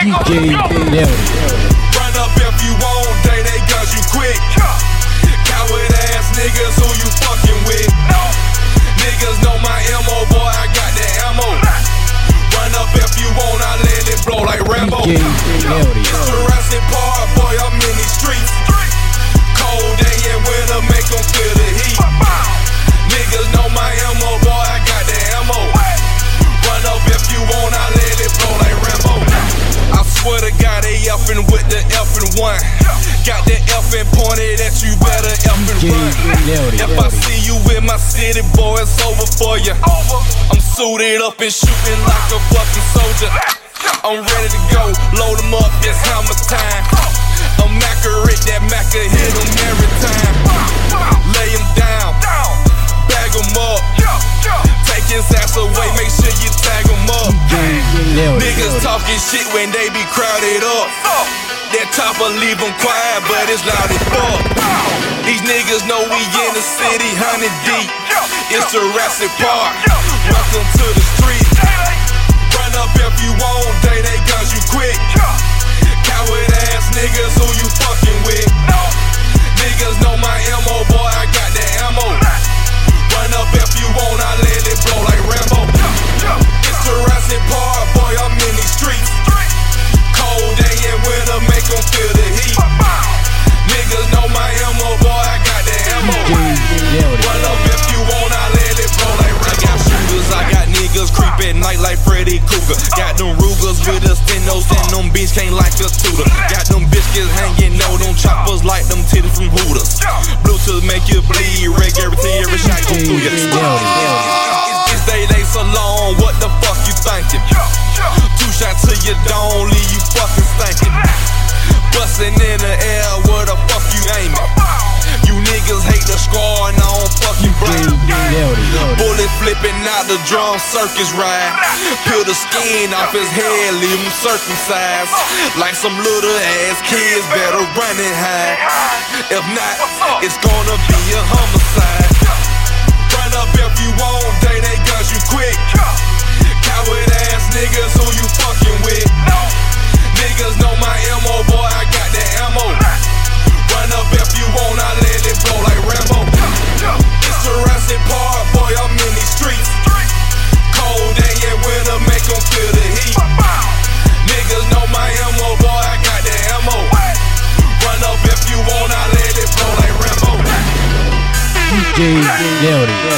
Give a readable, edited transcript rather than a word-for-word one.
DJ Nelly. Run up if you want, they guns you quick. Coward ass niggas who you fucking with. Niggas know my MO, boy, I got the ammo. Run up if you want, I let it blow like Rambo. DJ Nelly. It's Jurassic Park, boy, I'm in these streets. Cold day and winter make them feel the heat. Niggas know my MO, boy, I got the ammo. Run up if you want, I let it blow like Rambo. I swear to God, they effing with the effing one. Got the effing pointed at you, better effing run. If I see you in my city, boy, it's over for you. I'm suited up and shooting like a fucking soldier. I'm ready to go, load them up, it's hammer time. I'm accurate, that Macca hit them every time. Lay him down, bag him up. Take his ass away, make sure you tag him up. Niggas talking shit when they be crowded up. That chopper leave them quiet, but it's loud as fuck. These niggas know we in the city, 100 deep. It's Jurassic Park, welcome to the street. Run up if you want, they guns you quick. Coward ass niggas who you fucking with. Niggas know my MO, boy, I got the ammo. Run up if you want, I let it blow like Rambo. It's Jurassic Park, boy, I'm in these streets. Cold day and winter make them feel the heat. Niggas know my MO, boy, I got the ammo. Run up if you want, I let it blow like Rambo. I got shooters, I got niggas creep at night like Freddy Krueger. Got them Rugers with us Stenos and them beats can't like us tutor. Got them biscuits hanging on them choppers like them titties from Hooters. Bluetooth make you bleed, every shot go through you. It's they so long, what the fuck you thinking? 2 shots to your dome, leave you fucking stinking. Bustin' in the air, where the fuck you aiming? You niggas hate the scar and I don't fucking blame. Bullet flipping out the drum circus ride. Peel the skin off his head, leave him circumcised. Like some little ass kids, better run and hide. If not, it's gonna be a homicide. Run up if you want, they guns you quick. Coward ass niggas who you fucking with. Niggas know my MO, boy, I got the ammo. Run up if you want, I let it blow like Rambo. It's Jurassic Park, boy, I'm in these streets. Cold day and winter make them feel the heat. Niggas know my MO, boy, I got the ammo. Run up if you want, I let it blow like Rambo. DJ Nelly.